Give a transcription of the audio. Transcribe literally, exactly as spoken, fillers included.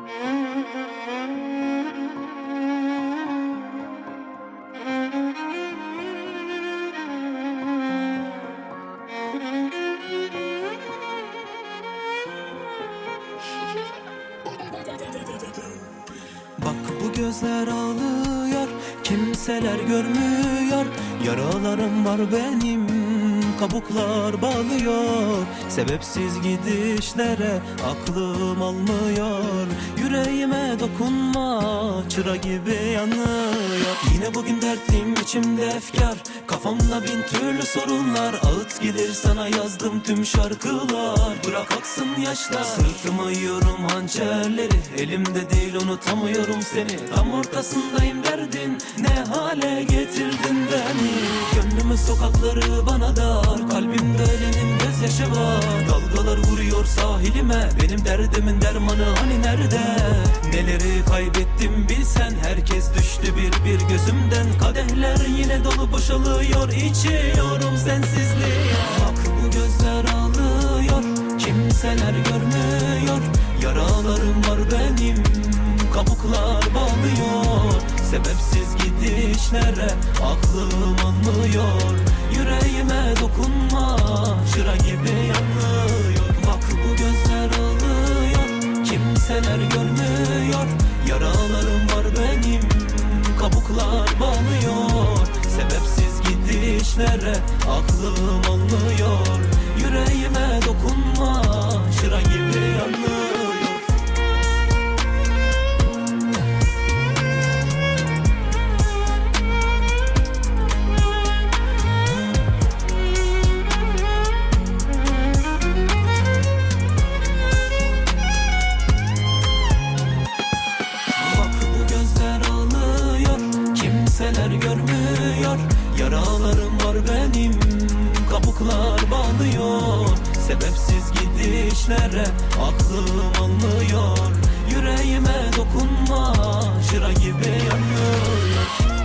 Bak bu gözler ağlıyor, kimseler görmüyor. Yaralarım var benim, kabuklar bağlıyor. Sebepsiz gidişlere aklım almıyor. Yüreğime dokunma, çıra gibi yanıyor. Yine bugün dertlim içimde efkar, kafamda bin türlü sorunlar. Ağıt gelir sana yazdım tüm şarkılar. Bırak aksın yaşlar, sırtıma yiyorum hançerleri. Elimde değil unutamıyorum seni. Tam ortasındayım derdin, ne hale getirdin beni. Gönlümün sokakları bana dar, kalbimde ölenin gözyaşı var. Dalgalar vuruyor sahilime, benim derdimin dermanı hani nerede? Neleri kaybettim bilsen, herkes düştü bir bir gözümden. Kadehler yine dolu boşalıyor, içiyorum sensizliğe. Bak bu gözler ağlıyor, kimseler görmüyor. Yaralarım var benim, kabuklar bağlıyor. Sebepsiz gidişlere aklım almıyor. Yüreğime dokunma, çıra gibi yanıyor. Bak bu gözler ağlıyor, kimseler görmüyor. Yaralarım var benim, kabuklar bağlıyor. Sebepsiz gidişlere aklım almıyor. Yüreğime dokunma, çıra gibi yanıyor. Kimseler görmüyor, yaralarım var benim, kabuklar bağlıyor. Sebepsiz gidişlere aklım almıyor. Yüreğime dokunma, çıra gibi yanıyor.